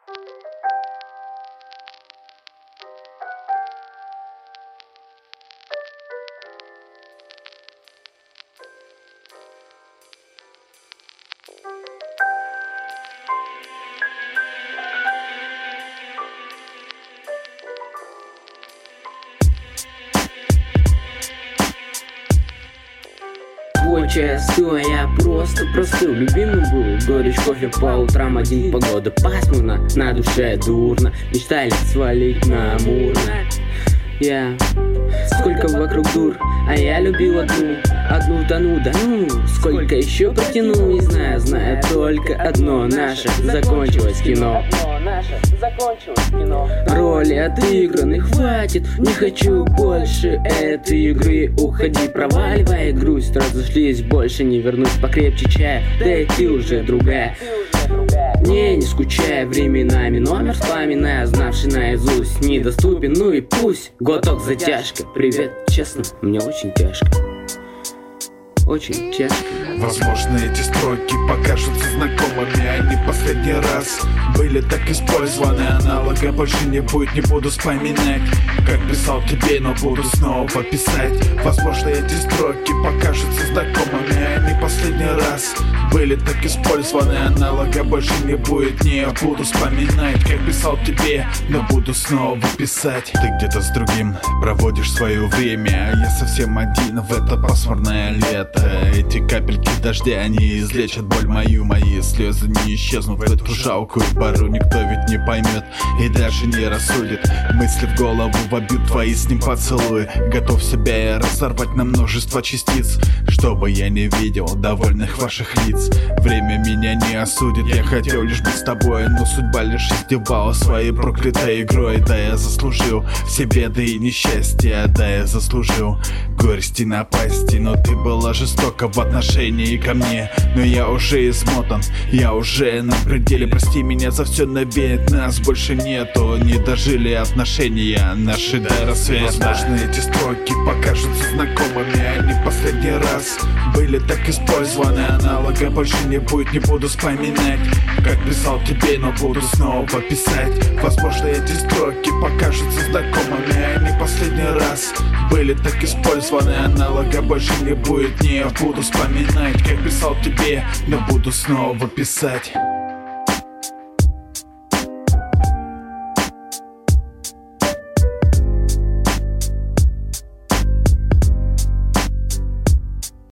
Часто я просто простыл, любимый был горечь кофе по утрам, один погода пасмурно, на душе дурно, мечтали свалить на Амурно. Сколько вокруг дур, а я любил одну тону, да ну, сколько еще протяну, не знаю только одно, наше закончилось кино. Роли отыграны, хватит, не хочу больше этой игры. Уходи, проваливай грусть, разошлись, больше не вернусь, покрепче чая, да и ты уже другая. Не скучая временами, номер вспоминая, знавший наизусть, недоступен, ну и пусть. Глоток затяжка, привет, честно, мне очень тяжко. Очень тяжко. Возможно, эти строки покажутся знакомыми, они последний раз были так использованы. Аналога больше не будет, не буду вспоминать, как писал тебе, но буду снова писать. Возможно, эти строки покажутся знакомыми, они последний раз были так использованы. Аналога больше не будет, не буду вспоминать, как писал тебе, но буду снова писать. Ты где-то с другим проводишь свое время, а я совсем один в это пасмурное лето. Эти капельки дождя, они излечат боль мою, мои слезы не исчезнут в эту жалкую пору. Никто ведь не поймет и даже не рассудит. Мысли в голову вобьют твои с ним поцелуи. Готов себя я разорвать на множество частиц, чтобы я не видел довольных ваших лиц. Время меня не осудит, я хотел лишь быть с тобой, но судьба лишь издевала своей проклятой игрой. Да, я заслужил все беды и несчастья, да, я заслужил горести, напасти, но ты была жестока в отношении ко мне. Но я уже измотан, я уже на пределе, прости меня за все, но ведь нас больше нету. Не дожили отношения наши до рассвета. Возможно, эти строки покажутся знакомыми, они последний раз были так использованы. Аналога больше не будет, не буду вспоминать, как писал тебе, но буду снова писать. Возможно, эти строки покажутся знакомыми, они последний раз были так использованы. Аналога больше не будет, не буду вспоминать, как писал тебе, но буду снова писать.